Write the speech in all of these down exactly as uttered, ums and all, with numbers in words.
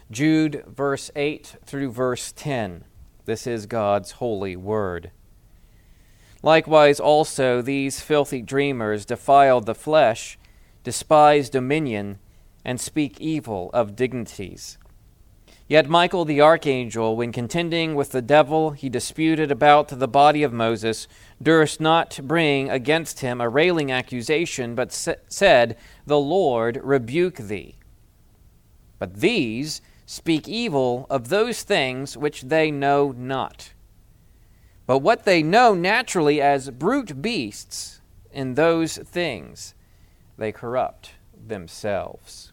Jude, verse eight through verse ten. This is God's holy word. Likewise also these filthy dreamers defile the flesh, despise dominion, and speak evil of dignities. Yet Michael the archangel, when contending with the devil he disputed about the body of Moses, durst not bring against him a railing accusation, but sa- said, The Lord rebuke thee. But these speak evil of those things which they know not. But what they know naturally as brute beasts, in those things they corrupt themselves.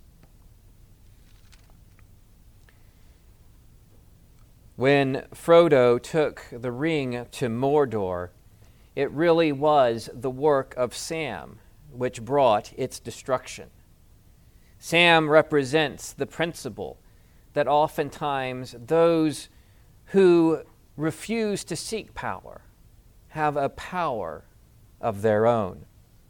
When Frodo took the ring to Mordor, it really was the work of Sam which brought its destruction. Sam represents the principle that oftentimes those who refuse to seek power have a power of their own.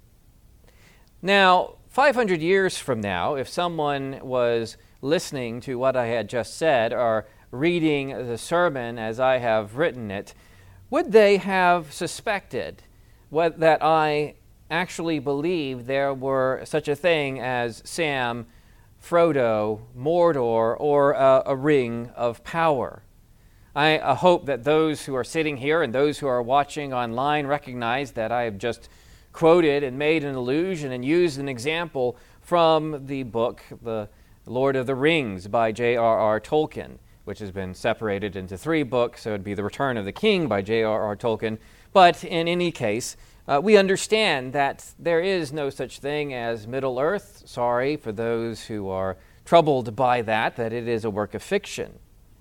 Now, five hundred years from now, if someone was listening to what I had just said or reading the sermon as I have written it, would they have suspected what, that I actually believed there were such a thing as Sam, Frodo, Mordor, or a, a ring of power? I uh, hope that those who are sitting here and those who are watching online recognize that I have just quoted and made an allusion and used an example from the book, The Lord of the Rings by J R R Tolkien, which has been separated into three books, so it would be The Return of the King by J R R Tolkien. But in any case, uh, we understand that there is no such thing as Middle-earth. Sorry for those who are troubled by that, that it is a work of fiction.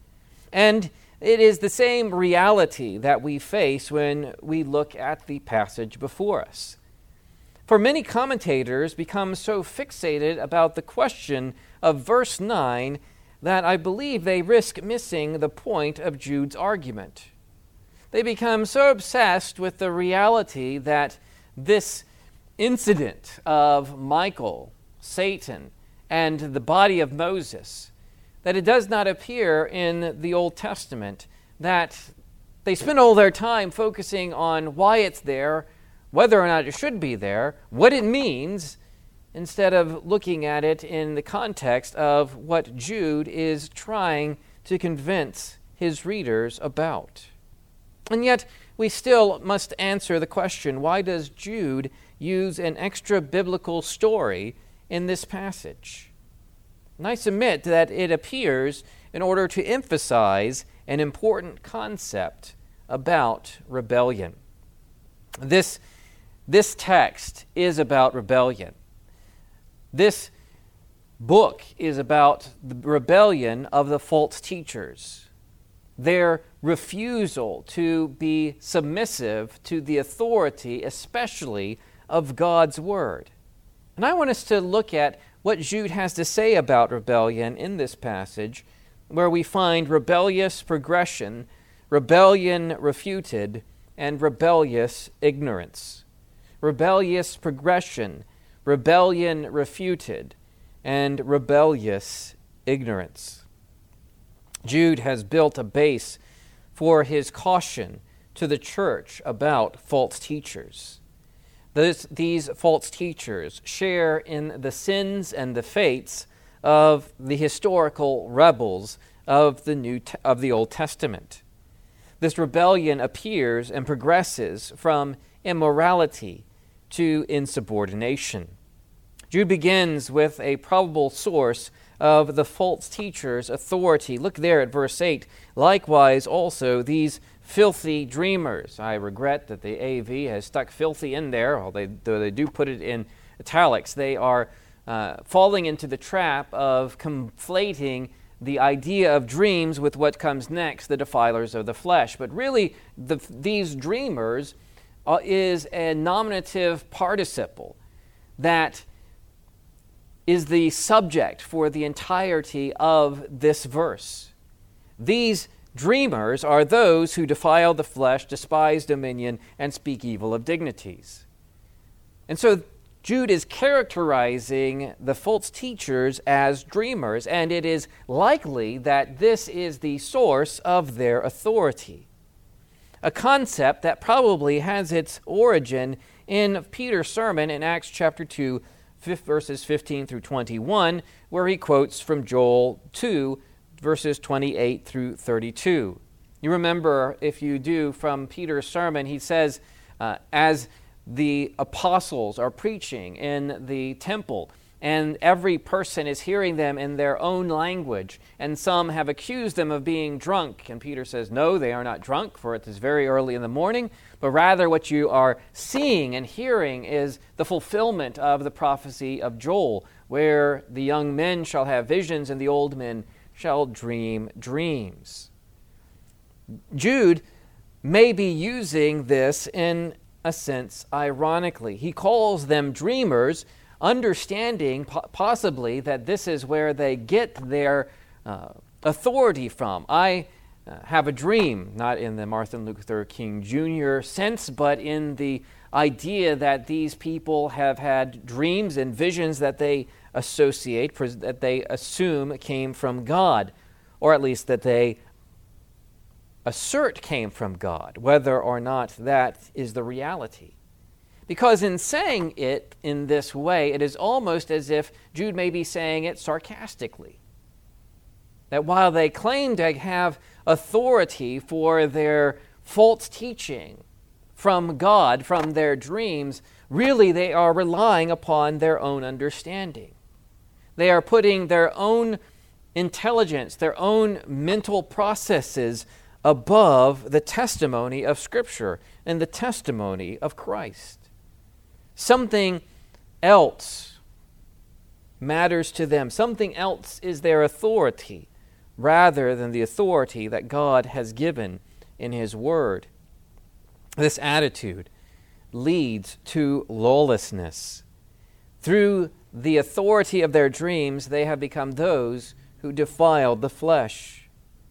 And it is the same reality that we face when we look at the passage before us. For many commentators become so fixated about the question of verse nine that I believe they risk missing the point of Jude's argument. They become so obsessed with the reality that this incident of Michael, Satan, and the body of Moses, that it does not appear in the Old Testament, that they spend all their time focusing on why it's there, whether or not it should be there, what it means, instead of looking at it in the context of what Jude is trying to convince his readers about. And yet, we still must answer the question, why does Jude use an extra biblical story in this passage? And I submit that it appears in order to emphasize an important concept about rebellion. This, this text is about rebellion. This book is about the rebellion of the false teachers, their refusal to be submissive to the authority, especially of God's Word. And I want us to look at what Jude has to say about rebellion in this passage, where we find rebellious progression, rebellion refuted, and rebellious ignorance. Rebellious progression, rebellion refuted, and rebellious ignorance. Jude has built a base for his caution to the church about false teachers. This, these false teachers share in the sins and the fates of the historical rebels of the New of the Old Testament. This rebellion appears and progresses from immorality to insubordination. Jude begins with a probable source of the false teacher's authority. Look there at verse eight. Likewise also these filthy dreamers. I regret that the A V has stuck filthy in there, although they, though they do put it in italics. They are uh, falling into the trap of conflating the idea of dreams with what comes next, the defilers of the flesh. But really, the, these dreamers uh, is a nominative participle that is the subject for the entirety of this verse. These dreamers are those who defile the flesh, despise dominion, and speak evil of dignities. And so Jude is characterizing the false teachers as dreamers, and it is likely that this is the source of their authority. A concept that probably has its origin in Peter's sermon in Acts chapter two, verses fifteen through twenty-one, where he quotes from Joel two, verses twenty-eight through thirty-two. You remember, if you do, from Peter's sermon, he says, uh, as the apostles are preaching in the temple, and every person is hearing them in their own language, and some have accused them of being drunk. And Peter says, no, they are not drunk, for it is very early in the morning, but rather what you are seeing and hearing is the fulfillment of the prophecy of Joel, where the young men shall have visions and the old men shall dream dreams. Jude may be using this in a sense ironically. He calls them dreamers, understanding po- possibly that this is where they get their uh, authority from. I uh, have a dream, not in the Martin Luther King Junior sense, but in the idea that these people have had dreams and visions that they associate, that they assume came from God, or at least that they assert came from God, whether or not that is the reality. Because in saying it in this way, it is almost as if Jude may be saying it sarcastically. That while they claim to have authority for their false teaching from God, from their dreams, really they are relying upon their own understanding. They are putting their own intelligence, their own mental processes above the testimony of Scripture and the testimony of Christ. Something else matters to them. Something else is their authority rather than the authority that God has given in His Word. This attitude leads to lawlessness. Through the authority of their dreams, they have become those who defiled the flesh.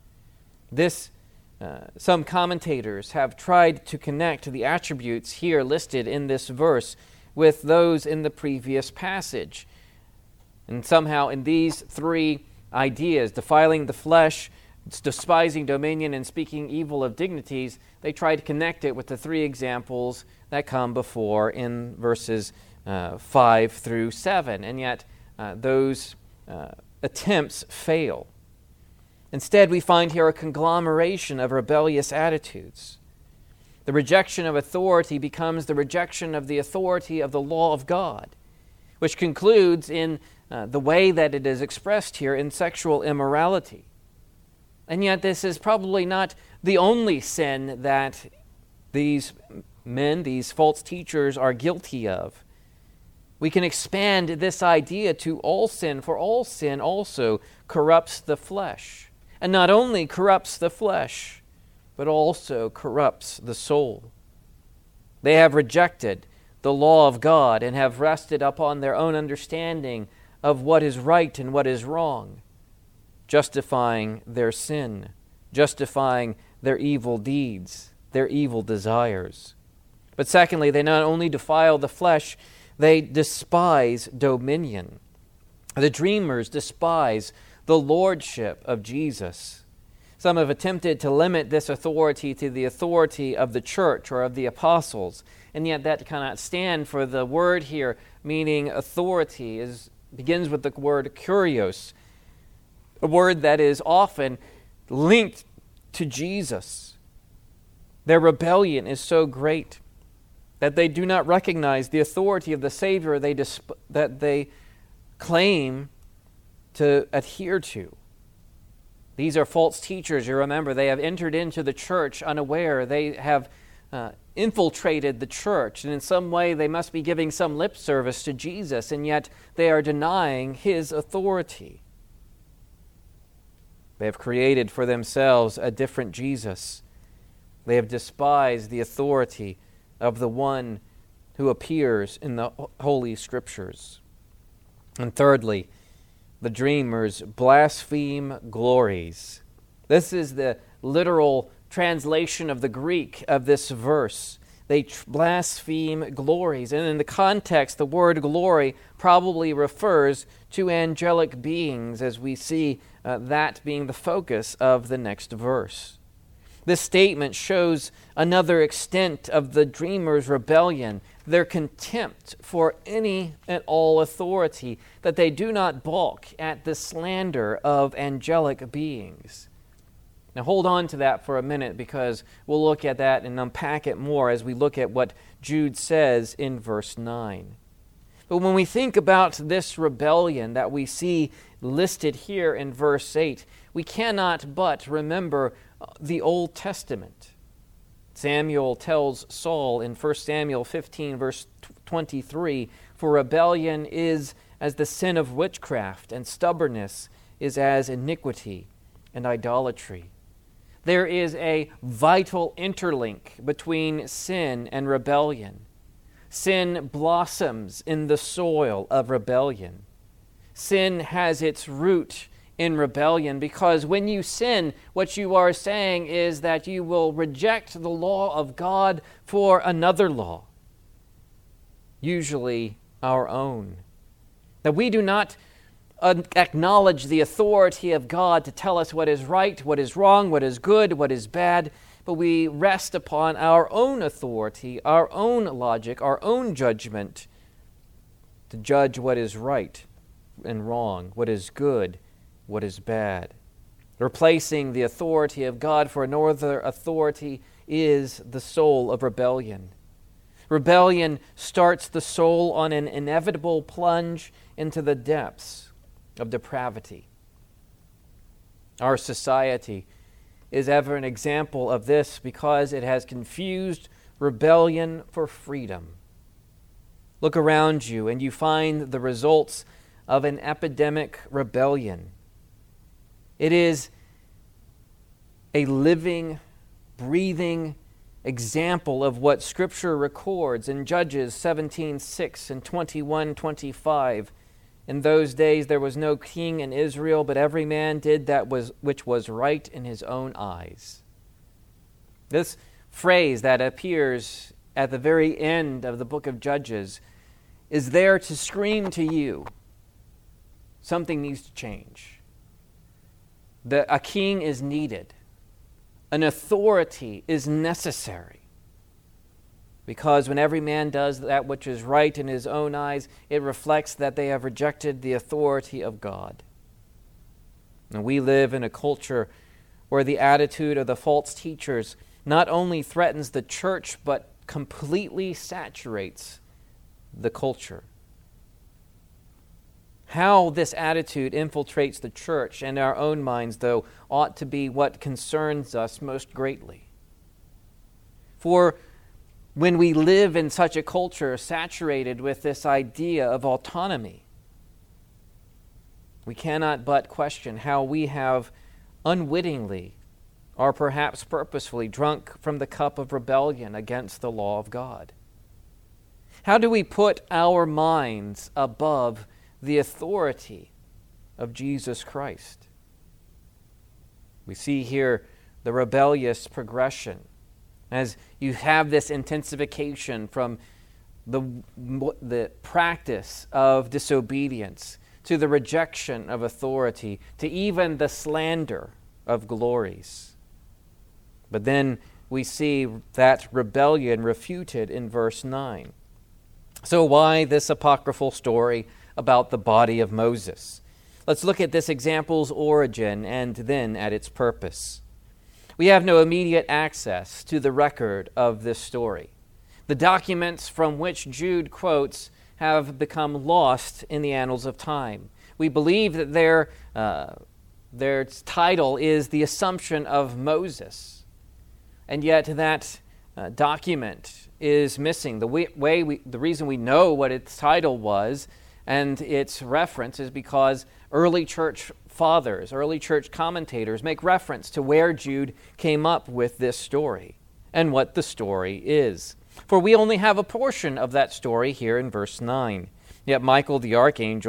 This Uh, some commentators have tried to connect the attributes here listed in this verse with those in the previous passage. And somehow in these three ideas, defiling the flesh, despising dominion, and speaking evil of dignities, they try to connect it with the three examples that come before in verses uh, five through seven. And yet uh, those uh, attempts fail. Instead, we find here a conglomeration of rebellious attitudes. The rejection of authority becomes the rejection of the authority of the law of God, which concludes in uh, the way that it is expressed here in sexual immorality. And yet this is probably not the only sin that these men, these false teachers, are guilty of. We can expand this idea to all sin, for all sin also corrupts the flesh. And not only corrupts the flesh, but also corrupts the soul. They have rejected the law of God and have rested upon their own understanding of what is right and what is wrong, justifying their sin, justifying their evil deeds, their evil desires. But secondly, they not only defile the flesh, they despise dominion. The dreamers despise the lordship of Jesus. Some have attempted to limit this authority to the authority of the church or of the apostles, and yet that cannot stand, for the word here meaning authority is begins with the word kurios, a word that is often linked to Jesus. Their rebellion is so great that they do not recognize the authority of the Savior they disp- that they claim to adhere to. These are false teachers. You remember, they have entered into the church unaware. They have uh, infiltrated the church, and in some way they must be giving some lip service to Jesus, and yet they are denying His authority. They have created for themselves a different Jesus. They have despised the authority of the one who appears in the Holy Scriptures. And thirdly, the dreamers blaspheme glories. This is the literal translation of the Greek of this verse. They tr- blaspheme glories. And in the context, the word glory probably refers to angelic beings, as we see uh, that being the focus of the next verse. This statement shows another extent of the dreamers' rebellion, their contempt for any and all authority, that they do not balk at the slander of angelic beings. Now hold on to that for a minute, because we'll look at that and unpack it more as we look at what Jude says in verse nine. But when we think about this rebellion that we see listed here in verse eight, we cannot but remember the Old Testament. Samuel tells Saul in First Samuel fifteen, verse twenty-three, "For rebellion is as the sin of witchcraft, and stubbornness is as iniquity and idolatry." There is a vital interlink between sin and rebellion. Sin blossoms in the soil of rebellion. Sin has its root in rebellion, because when you sin, what you are saying is that you will reject the law of God for another law, usually our own. That we do not acknowledge the authority of God to tell us what is right, what is wrong, what is good, what is bad, but we rest upon our own authority, our own logic, our own judgment to judge what is right and wrong, what is good, what is bad. Replacing the authority of God for another authority is the soul of rebellion. Rebellion starts the soul on an inevitable plunge into the depths of depravity. Our society is ever an example of this, because it has confused rebellion for freedom. Look around you and you find the results of an epidemic rebellion. It is a living, breathing example of what Scripture records in Judges seventeen six and twenty-one twenty-five. In those days there was no king in Israel, but every man did that was which was right in his own eyes. This phrase that appears at the very end of the book of Judges is there to scream to you, something needs to change. That a king is needed. An authority is necessary. Because when every man does that which is right in his own eyes, it reflects that they have rejected the authority of God. And we live in a culture where the attitude of the false teachers not only threatens the church, but completely saturates the culture. How this attitude infiltrates the church and our own minds, though, ought to be what concerns us most greatly. For when we live in such a culture saturated with this idea of autonomy, we cannot but question how we have unwittingly, or perhaps purposefully, drunk from the cup of rebellion against the law of God. How do we put our minds above the authority of Jesus Christ? We see here the rebellious progression as you have this intensification from the, the practice of disobedience to the rejection of authority to even the slander of glories. But then we see that rebellion refuted in verse nine. So why this apocryphal story about the body of Moses? Let's look at this example's origin and then at its purpose. We have no immediate access to the record of this story. The documents from which Jude quotes have become lost in the annals of time. We believe that their, uh, their title is The Assumption of Moses, and yet that uh, document is missing. The way we, the reason we know what its title was and its reference is because early church fathers, early church commentators make reference to where Jude came up with this story and what the story is. For we only have a portion of that story here in verse nine. Yet Michael the archangel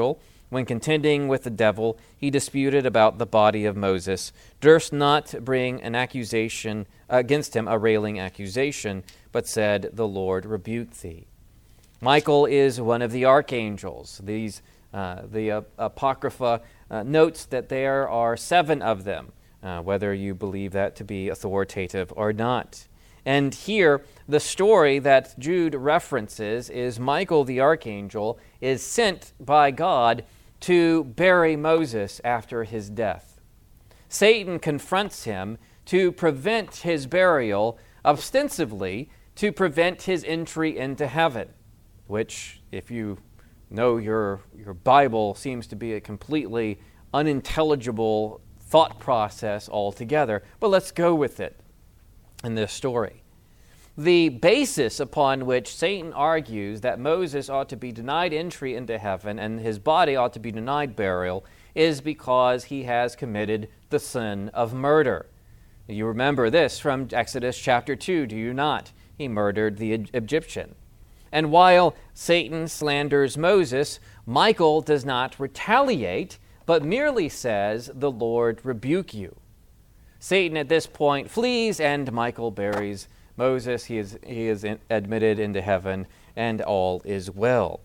when contending with the devil, he disputed about the body of Moses, durst not bring an accusation against him, a railing accusation, but said, The Lord rebuke thee. Michael is one of the archangels. These, uh, the uh, Apocrypha uh, notes that there are seven of them, uh, whether you believe that to be authoritative or not. And here, the story that Jude references is Michael the archangel is sent by God to bury Moses after his death. Satan confronts him to prevent his burial, ostensibly to prevent his entry into heaven, which, if you know your, your Bible, seems to be a completely unintelligible thought process altogether. But let's go with it in this story. The basis upon which Satan argues that Moses ought to be denied entry into heaven and his body ought to be denied burial is because he has committed the sin of murder. You remember this from Exodus chapter two, do you not? He murdered the Egyptian. And while Satan slanders Moses, Michael does not retaliate, but merely says, The Lord rebuke you. Satan at this point flees, and Michael buries Moses. He is, he is in, admitted into heaven, and all is well.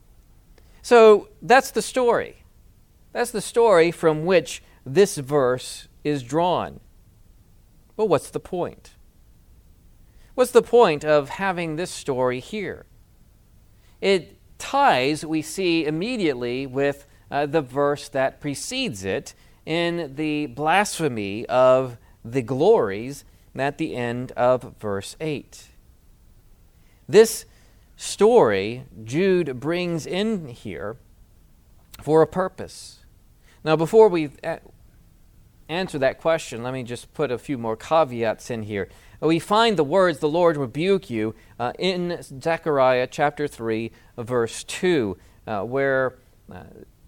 So that's the story. That's the story from which this verse is drawn. But what's the point? What's the point of having this story here? It ties, we see immediately, with uh, the verse that precedes it in the blasphemy of the glories at the end of verse eight. This story Jude brings in here for a purpose. Now, before we a- answer that question, let me just put a few more caveats in here. We find the words, the Lord rebuke you, uh, in Zechariah chapter three, verse two, uh, where uh,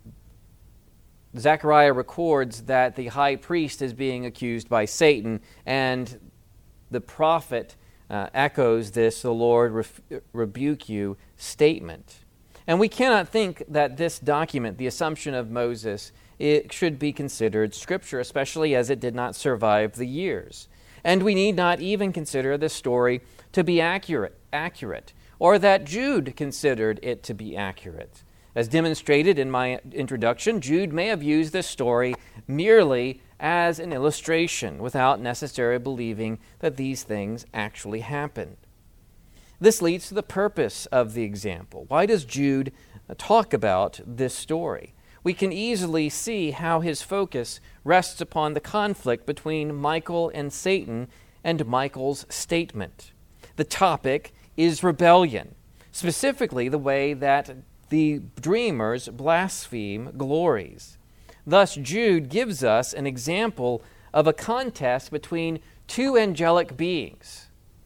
Zechariah records that the high priest is being accused by Satan, and the prophet uh, echoes this, the Lord re- rebuke you statement. And we cannot think that this document, the Assumption of Moses, it should be considered Scripture, especially as it did not survive the years. And we need not even consider this story to be accurate, accurate, or that Jude considered it to be accurate. As demonstrated in my introduction, Jude may have used this story merely as an illustration without necessarily believing that these things actually happened. This leads to the purpose of the example. Why does Jude talk about this story? We can easily see how his focus rests upon the conflict between Michael and Satan and Michael's statement. The topic is rebellion, specifically the way that the dreamers blaspheme glories. Thus, Jude gives us an example of a contest between two angelic beings.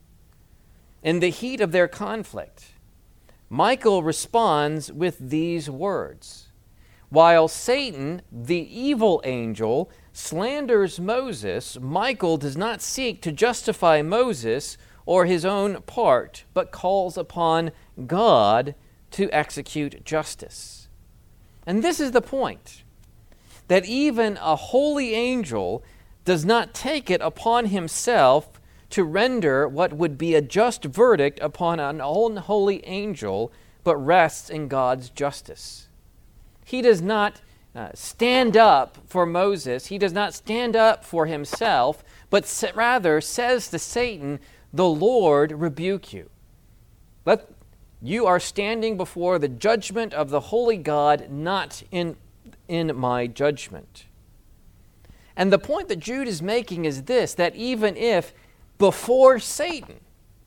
In the heat of their conflict, Michael responds with these words. While Satan, the evil angel, slanders Moses, Michael does not seek to justify Moses or his own part, but calls upon God to execute justice. And this is the point, that even a holy angel does not take it upon himself to render what would be a just verdict upon an unholy angel, but rests in God's justice. He does not uh, stand up for Moses. He does not stand up for himself, but rather says to Satan, the Lord rebuke you. Let, you are standing before the judgment of the holy God, not in, in my judgment. And the point that Jude is making is this, that even if before Satan,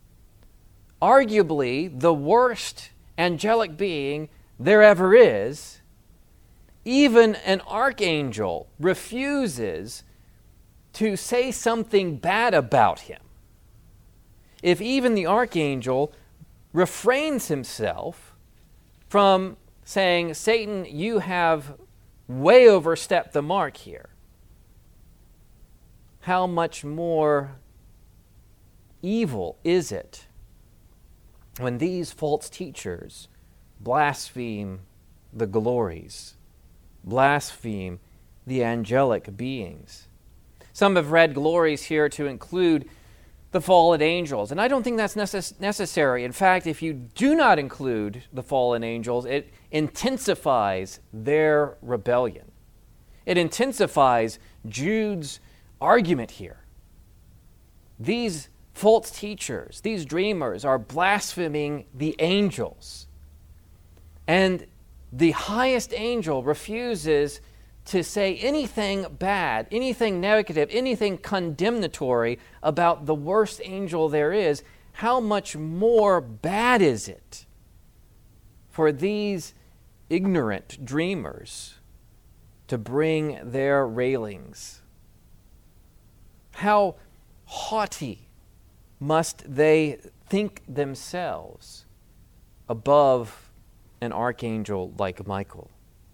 arguably the worst angelic being there ever is, even an archangel refuses to say something bad about him. If even the archangel refrains himself from saying, Satan, you have way overstepped the mark here, how much more evil is it when these false teachers blaspheme the glories blaspheme the angelic beings. Some have read glories here to include the fallen angels, and I don't think that's necess- necessary. In fact, if you do not include the fallen angels, it intensifies their rebellion. It intensifies Jude's argument here. These false teachers, these dreamers, are blaspheming the angels. And the highest angel refuses to say anything bad, anything negative, anything condemnatory about the worst angel there is. How much more bad is it for these ignorant dreamers to bring their railings? How haughty must they think themselves above an archangel like Michael?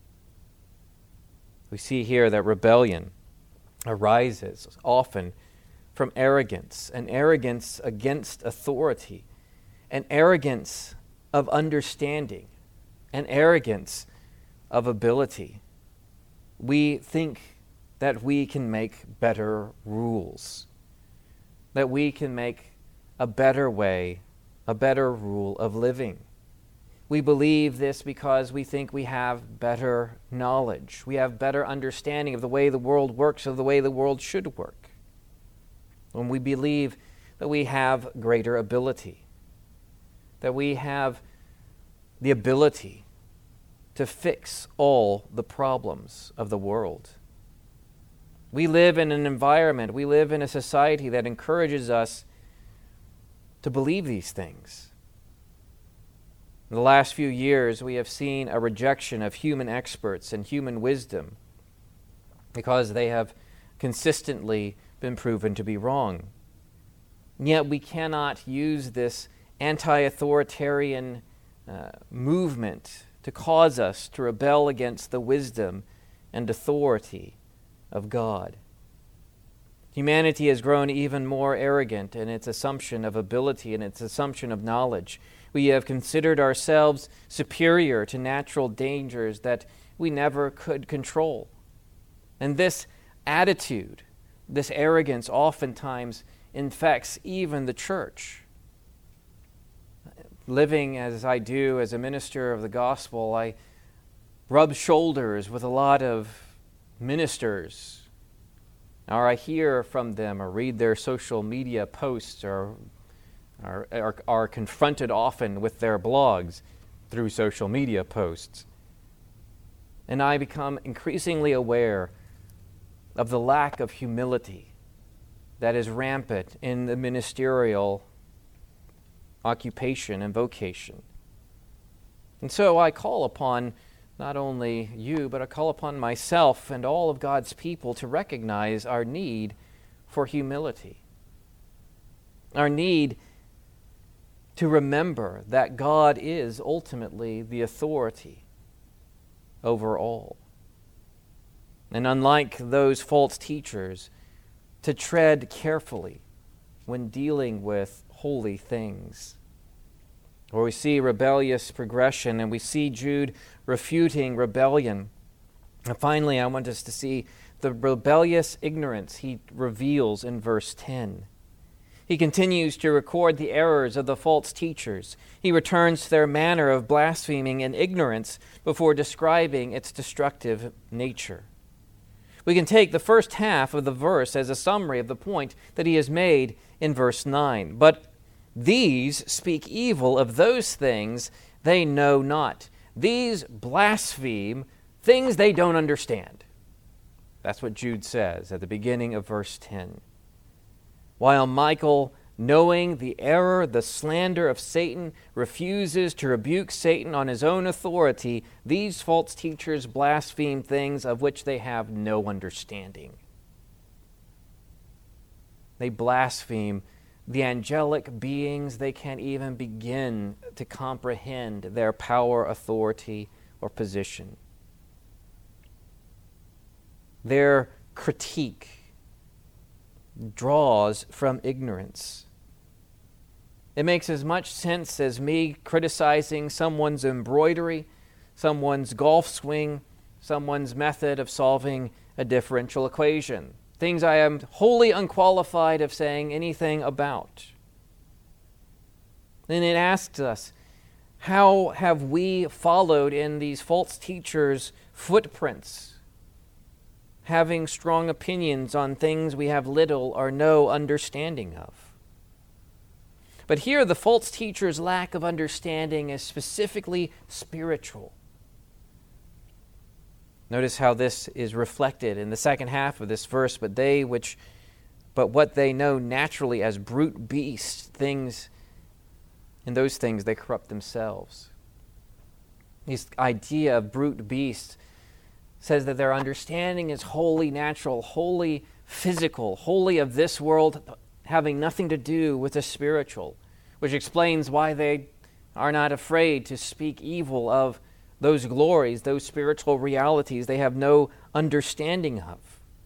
We see here that rebellion arises often from arrogance, an arrogance against authority, an arrogance of understanding, an arrogance of ability. We think that we can make better rules, that we can make a better way, a better rule of living. We believe this because we think we have better knowledge. We have better understanding of the way the world works, of the way the world should work. When we believe that we have greater ability, that we have the ability to fix all the problems of the world. We live in an environment, we live in a society that encourages us to believe these things. In the last few years, we have seen a rejection of human experts and human wisdom because they have consistently been proven to be wrong. Yet we cannot use this anti-authoritarian uh, movement to cause us to rebel against the wisdom and authority of God. Humanity has grown even more arrogant in its assumption of ability and its assumption of knowledge. We have considered ourselves superior to natural dangers that we never could control. And this attitude, this arrogance, oftentimes infects even the church. Living as I do as a minister of the gospel, I rub shoulders with a lot of ministers, or I hear from them or read their social media posts or Are, are, are confronted often with their blogs through social media posts. And I become increasingly aware of the lack of humility that is rampant in the ministerial occupation and vocation. And so I call upon not only you, but I call upon myself and all of God's people to recognize our need for humility, our need to remember that God is ultimately the authority over all. And unlike those false teachers, to tread carefully when dealing with holy things. Or we see rebellious progression, and we see Jude refuting rebellion. And finally, I want us to see the rebellious ignorance he reveals in verse ten. He continues to record the errors of the false teachers. He returns to their manner of blaspheming and ignorance before describing its destructive nature. We can take the first half of the verse as a summary of the point that he has made in verse nine. But these speak evil of those things they know not. These blaspheme things they don't understand. That's what Jude says at the beginning of verse ten. While Michael, knowing the error, the slander of Satan, refuses to rebuke Satan on his own authority, these false teachers blaspheme things of which they have no understanding. They blaspheme the angelic beings. They can't even begin to comprehend their power, authority, or position. Their critique draws from ignorance. It makes as much sense as me criticizing someone's embroidery, someone's golf swing, someone's method of solving a differential equation, things I am wholly unqualified of saying anything about. Then it asks us, how have we followed in these false teachers' footprints, having strong opinions on things we have little or no understanding of? But here the false teacher's lack of understanding is specifically spiritual. Notice how this is reflected in the second half of this verse, but they which but what they know naturally as brute beasts, things in those things they corrupt themselves. This idea of brute beasts says that their understanding is wholly natural, wholly physical, wholly of this world, having nothing to do with the spiritual, which explains why they are not afraid to speak evil of those glories, those spiritual realities they have no understanding of.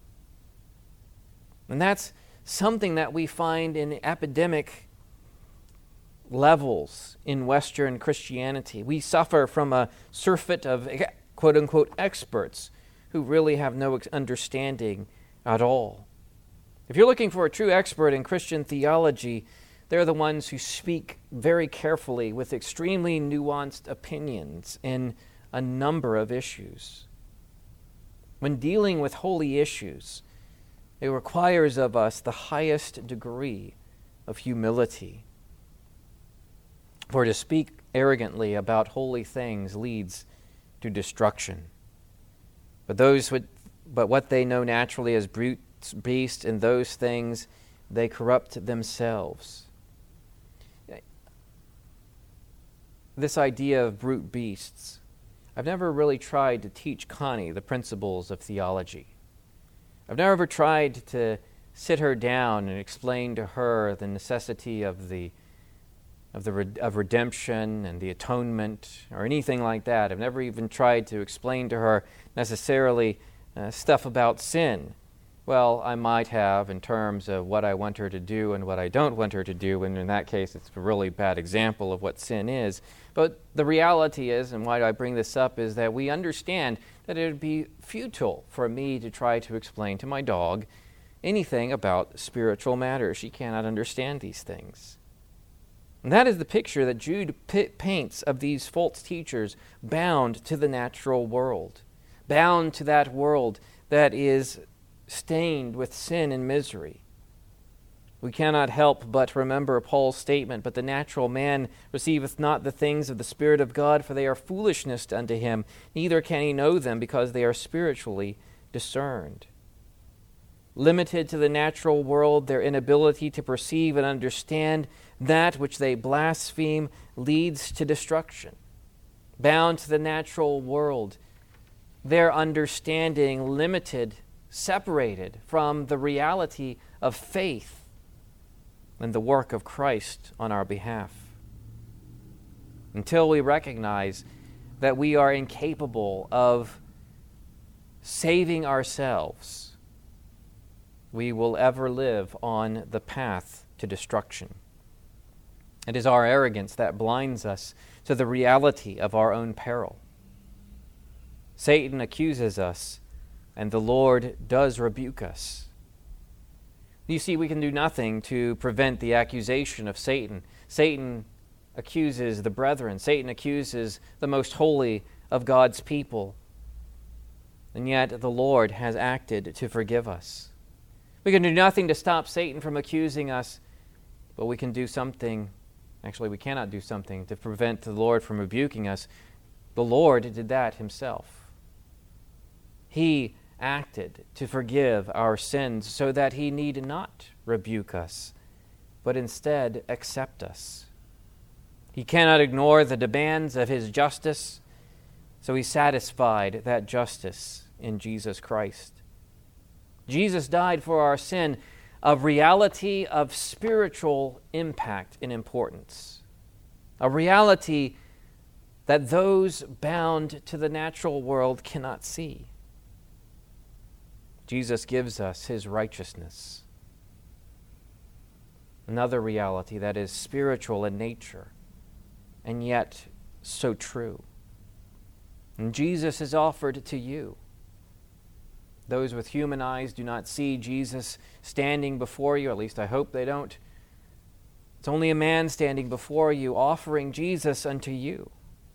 And that's something that we find in epidemic levels in Western Christianity. We suffer from a surfeit of quote-unquote experts who really have no understanding at all. If you're looking for a true expert in Christian theology, they're the ones who speak very carefully with extremely nuanced opinions in a number of issues. When dealing with holy issues, it requires of us the highest degree of humility. For to speak arrogantly about holy things leads to destruction. But those with, but what they know naturally as brute beasts, in those things they corrupt themselves. This idea of brute beasts, I've never really tried to teach Connie the principles of theology. I've never tried to sit her down and explain to her the necessity of the of the of redemption and the atonement or anything like that. I've never even tried to explain to her necessarily uh, stuff about sin. Well, I might have in terms of what I want her to do and what I don't want her to do, and in that case it's a really bad example of what sin is. But the reality is, and why I bring this up, is that we understand that it would be futile for me to try to explain to my dog anything about spiritual matters. She cannot understand these things. And that is the picture that Jude p- paints of these false teachers bound to the natural world, bound to that world that is stained with sin and misery. We cannot help but remember Paul's statement, "But the natural man receiveth not the things of the Spirit of God, for they are foolishness unto him, neither can he know them, because they are spiritually discerned." Limited to the natural world, their inability to perceive and understand that which they blaspheme leads to destruction. Bound to the natural world, their understanding limited, separated from the reality of faith and the work of Christ on our behalf. Until we recognize that we are incapable of saving ourselves, we will ever live on the path to destruction. It is our arrogance that blinds us to the reality of our own peril. Satan accuses us, and the Lord does rebuke us. You see, we can do nothing to prevent the accusation of Satan. Satan accuses the brethren. Satan accuses the most holy of God's people. And yet the Lord has acted to forgive us. We can do nothing to stop Satan from accusing us, but we can do something. Actually, we cannot do something to prevent the Lord from rebuking us. The Lord did that himself. He acted to forgive our sins so that he need not rebuke us, but instead accept us. He cannot ignore the demands of his justice, so he satisfied that justice in Jesus Christ. Jesus died for our sin, a reality of spiritual impact and importance, a reality that those bound to the natural world cannot see. Jesus gives us his righteousness, another reality that is spiritual in nature and yet so true. And Jesus is offered to you. Those with human eyes do not see Jesus standing before you, at least I hope they don't. It's only a man standing before you, offering Jesus unto you.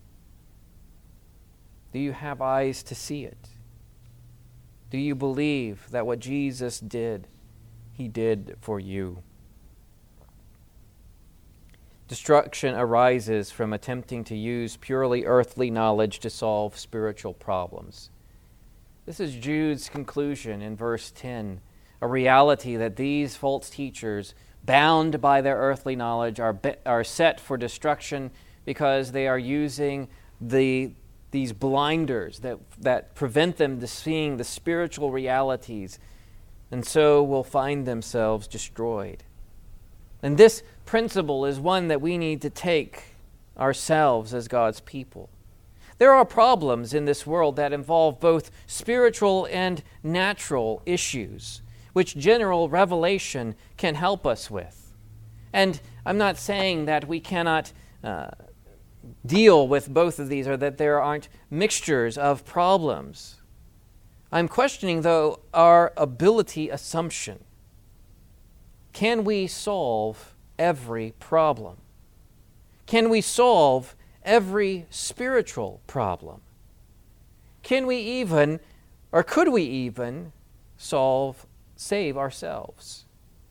Do you have eyes to see it? Do you believe that what Jesus did, he did for you? Destruction arises from attempting to use purely earthly knowledge to solve spiritual problems. This is Jude's conclusion in verse ten, a reality that these false teachers, bound by their earthly knowledge, are be, are set for destruction because they are using the these blinders that, that prevent them to seeing the spiritual realities, and so will find themselves destroyed. And this principle is one that we need to take ourselves as God's people. There are problems in this world that involve both spiritual and natural issues, which general revelation can help us with. And I'm not saying that we cannot uh, deal with both of these or that there aren't mixtures of problems. I'm questioning, though, our ability assumption. Can we solve every problem? Can we solve every spiritual problem? Can we even, or could we even, solve, save ourselves?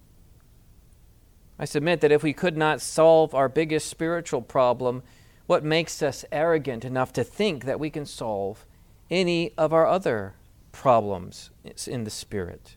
I submit that if we could not solve our biggest spiritual problem, what makes us arrogant enough to think that we can solve any of our other problems in the Spirit?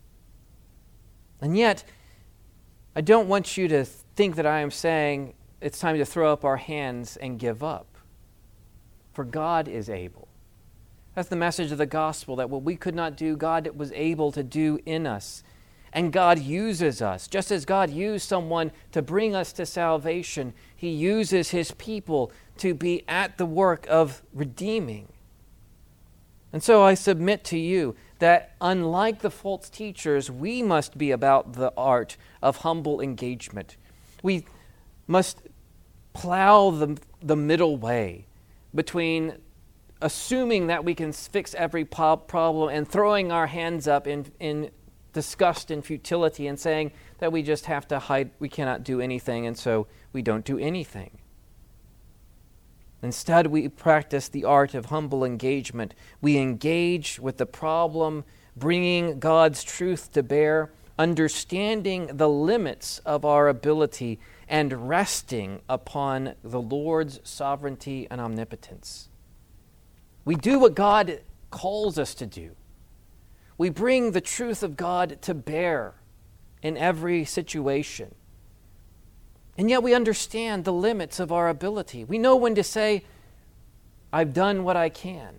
And yet, I don't want you to think that I am saying it's time to throw up our hands and give up. For God is able. That's the message of the gospel, that what we could not do, God was able to do in us. And God uses us. Just as God used someone to bring us to salvation, He uses His people to be at the work of redeeming. And so I submit to you that unlike the false teachers, we must be about the art of humble engagement. We must plow the, the middle way between assuming that we can fix every po- problem and throwing our hands up in, in disgust and futility and saying that we just have to hide, we cannot do anything, and so we don't do anything. Instead, we practice the art of humble engagement. We engage with the problem, bringing God's truth to bear, understanding the limits of our ability, and resting upon the Lord's sovereignty and omnipotence. We do what God calls us to do. We bring the truth of God to bear in every situation. And yet we understand the limits of our ability. We know when to say, I've done what I can.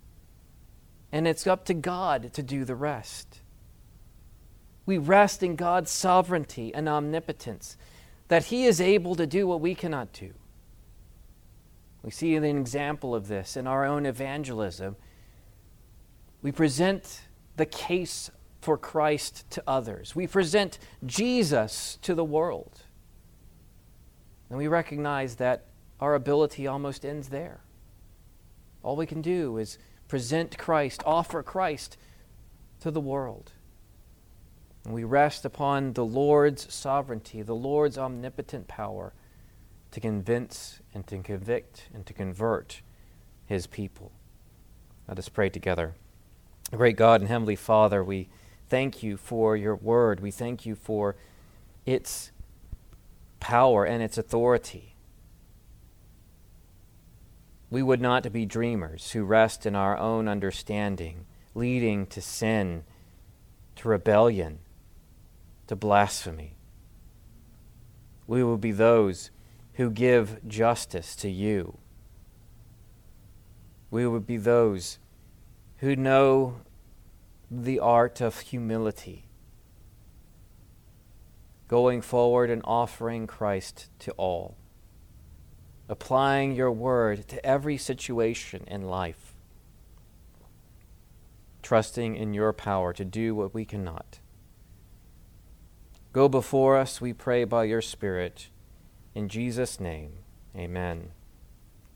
And it's up to God to do the rest. We rest in God's sovereignty and omnipotence, that He is able to do what we cannot do. We see an example of this in our own evangelism. We present the case for Christ to others. We present Jesus to the world. And we recognize that our ability almost ends there. All we can do is present Christ, offer Christ to the world. And we rest upon the Lord's sovereignty, the Lord's omnipotent power to convince and to convict and to convert His people. Let us pray together. Great God and Heavenly Father, we thank You for Your word. We thank You for its power and its authority. We would not be dreamers who rest in our own understanding, leading to sin, to rebellion, to blasphemy. We will be those who give justice to You. We would be those who know the art of humility, going forward and offering Christ to all, applying Your word to every situation in life, trusting in Your power to do what we cannot. Go before us, we pray, by Your Spirit. In Jesus' name, amen.